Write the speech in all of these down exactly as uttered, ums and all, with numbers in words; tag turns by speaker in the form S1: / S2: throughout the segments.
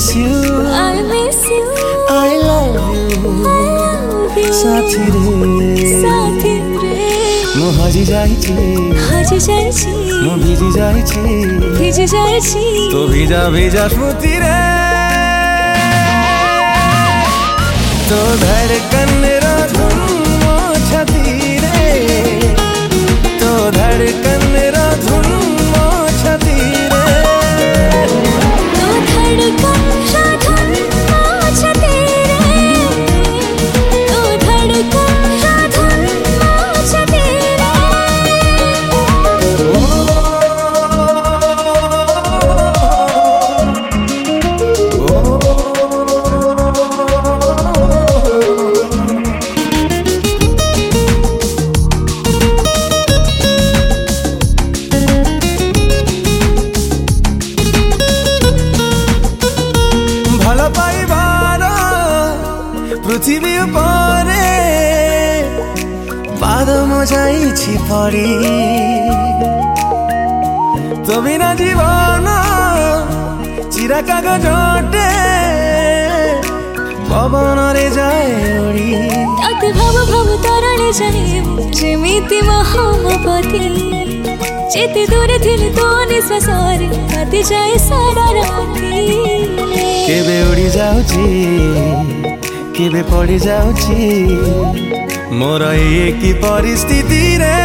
S1: miss you,
S2: I miss you,
S1: I love you,
S2: I love you,
S1: साथी रे
S2: साथी रे
S1: मु हजी जाइछि
S2: हजी जाइछि
S1: मु भिजी जाइछि
S2: भिजी जाइछि
S1: तो भिजा भिजा स्मृति रे तो धड़कन रो धुन मो छाती रे तो धड़कन रो धुन मो छाती रे
S2: तो धड़कन रो धुन मो छाती रे तो धड़कन रो धुन मो छाती
S1: पृथ्वी उपरे पाद म जाइछि परी तो बिना जीवन चिरा कागजटे पवन रे जाए उड़ी
S2: ताते भाव भाव तरणे जाइबु जेमिति महामपति जेते दूर थिले तो निश्वासरे काटी जाए सारा राती
S1: केबे उड़ी जाउछि केबे पड़ी जाउछि मोर ए की परिस्थिति रे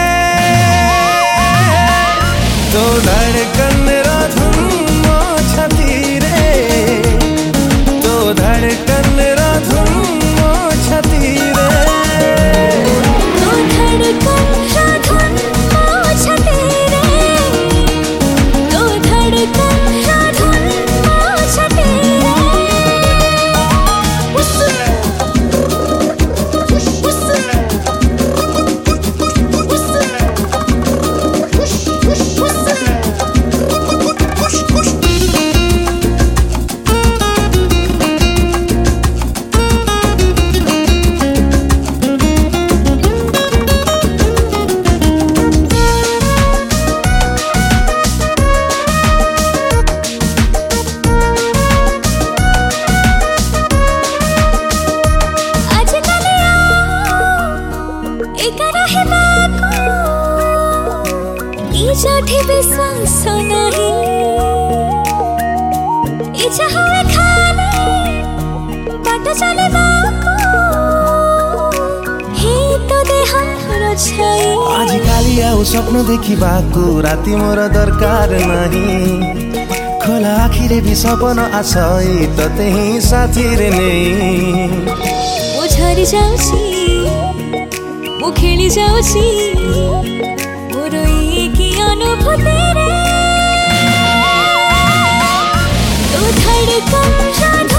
S1: तो धड़कन रो धुन मो छाती रे तो धड़कन रो धुन मो छाती रे
S2: तो धड़कन रो धुन मो छाती रे तो धड़कन रो धुन मो छाती इजाठी विश्वास नहीं इजा हुए खाने बाट चले बाको ही तो देहा रछाई
S1: आज काली आउ स्वप्न देखिबाको राति मोर दरकार नहीं खोला आखिरे भी सपन आछई तते ही साथी रे नै
S2: मु झरी जाउछि मु खेली जाउछि मोर की अनुभूति रे तो धड़कन